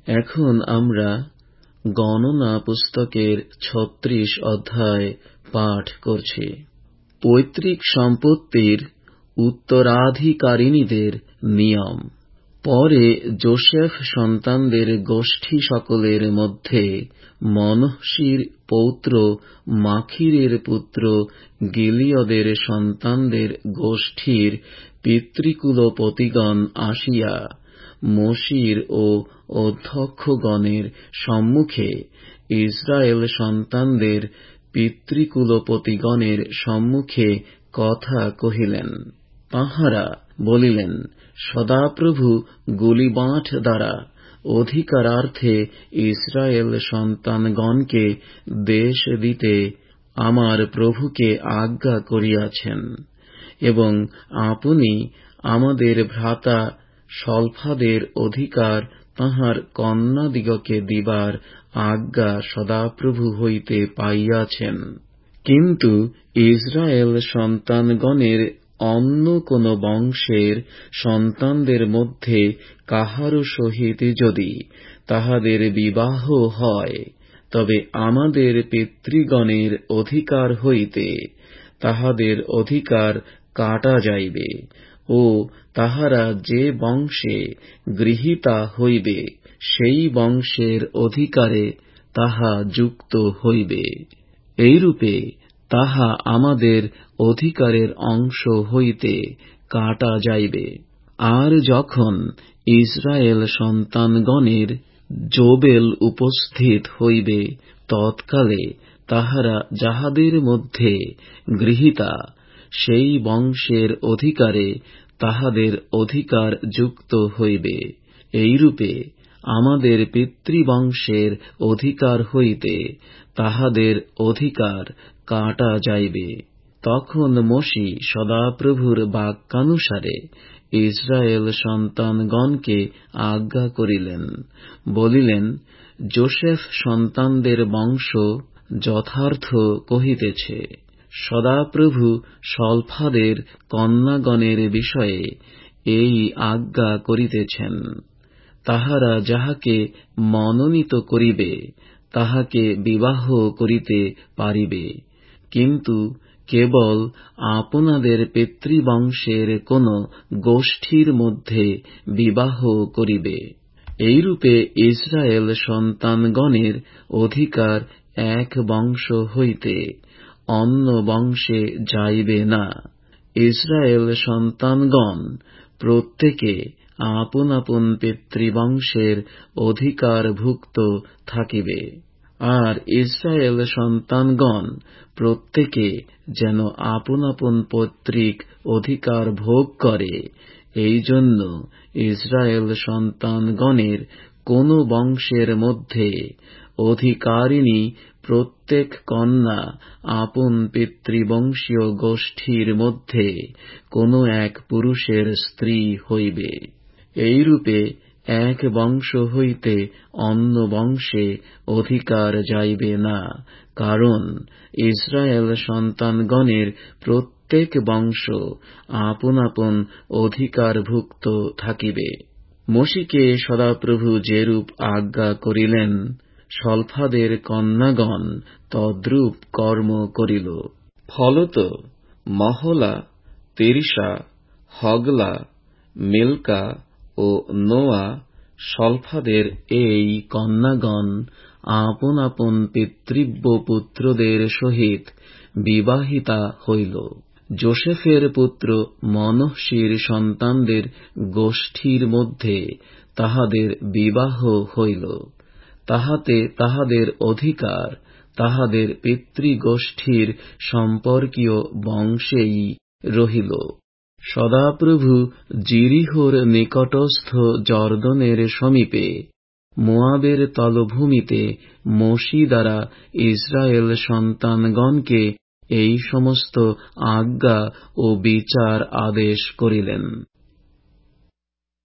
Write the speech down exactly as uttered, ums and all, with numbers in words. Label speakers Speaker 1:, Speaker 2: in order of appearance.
Speaker 1: এখন আমরা গণনা পুস্তকের ছত্রিশ অধ্যায় পাঠ করছি। পৈতৃক সম্পত্তির উত্তরাধিকারিণীদের নিয়ম। পরে যোসেফ সন্তানদের গোষ্ঠী সকলের মধ্যে মনশ্বির পৌত্র মাখিরের পুত্র গিলিয়দের সন্তানদের গোষ্ঠীর পিতৃকুলপতিগণ আসিয়া মোশির ও অধ্যক্ষগণের সম্মুখে ইসরায়েল সন্তানদের পিতৃকুলপতিগণের সম্মুখে কথা কহিলেন। তাঁহারা বলিলেন, সদাপ্রভু গুলিবাঁট দ্বারা অধিকারার্থে ইসরায়েল সন্তানগণকে দেশ দিতে আমার প্রভুকে আজ্ঞা করিয়াছেন, এবং আপনি আমাদের ভ্রাতা সলফাদের অধিকার তাঁহার কন্যাদিগকে দিবার আজ্ঞা সদাপ্রভু হইতে পাইয়াছেন। কিন্তু ইসরায়েল সন্তানগণের অন্য কোন বংশের সন্তানদের মধ্যে কাহারও সহিত যদি তাহাদের বিবাহ হয়, তবে আমাদের পিতৃগণের অধিকার হইতে তাহাদের অধিকার কাটা যাইবে ও তাহারা যে বংশে গৃহীতা হইবে সেই বংশের অধিকারে তাহা যুক্ত হইবে। এইরূপে তাহা আমাদের অধিকারের অংশ হইতে কাটা যাইবে। আর যখন ইসরায়েল সন্তানগণের যোবেল উপস্থিত হইবে, তৎকালে তাহারা যাহাদের মধ্যে গৃহীতা সেই বংশের অধিকারে তাহাদের অধিকার যুক্ত হইবে। এইরূপে আমাদের পিতৃবংশের অধিকার হইতে তাহাদের অধিকার কাটা যাইবে। তখন মোশি সদাপ্রভুর বাক্যানুসারে ইসরায়েল সন্তানগণকে আজ্ঞা করিলেন, বলিলেন, যোসেফ সন্তানদের বংশ যথার্থ কহিতেছে। সদাপ্রভু সলফাদের কন্যাগণের বিষয়ে এই আজ্ঞা করিতেছেন, তাহারা যাহাকে মনোনীত করিবে তাহাকে বিবাহ করিতে পারিবে, কিন্তু কেবল আপনাদের পিতৃবংশের কোন গোষ্ঠীর মধ্যে বিবাহ করিবে। এইরূপে ইসরায়েল সন্তানগণের অধিকার এক বংশ হইতে অন্য বংশে যাইবে না। ইসরায়েল সন্তানগণ প্রত্যেকে আপন আপন পিতৃবংশের অধিকারভুক্ত থাকিবে। আর ইসরায়েল সন্তানগণ প্রত্যেকে যেন আপন আপন পৈতৃক অধিকার ভোগ করে, এই জন্য ইসরায়েল সন্তানগণের কোন বংশের মধ্যে অধিকারিণী প্রত্যেক কন্যা আপন পিতৃবংশীয় গোষ্ঠীর মধ্যে কোন এক পুরুষের স্ত্রী হইবে। এইরূপে এক বংশ হইতে অন্য বংশে অধিকার যাইবে না, কারণ ইসরায়েল সন্তানগণের প্রত্যেক বংশ আপন আপন অধিকারভুক্ত থাকিবে। মোশিকে সদাপ্রভু যেরূপ আজ্ঞা করিলেন, সলফাদের কন্যাগণ তদ্রূপ কর্ম করিল। ফলত মহলা, তিরসা, হগলা, মিল্কা ও নোয়া সলফাদের এই কন্যাগণ আপন আপন পিতৃব্য পুত্রদের সহিত বিবাহিতা হইল। যোসেফের পুত্র মনশ্বির সন্তানদের গোষ্ঠীর মধ্যে তাহাদের বিবাহ হইল। তাহাতে তাহাদের অধিকার তাহাদের পিতৃগোষ্ঠীর সম্পর্কীয় বংশেই রহিল। সদাপ্রভু জিরিহোর নিকটস্থ যর্দনের সমীপে মোয়াবের তলভূমিতে মোশি দ্বারা ইসরায়েল সন্তানগণকে এই সমস্ত আজ্ঞা ও বিচার আদেশ করিলেন।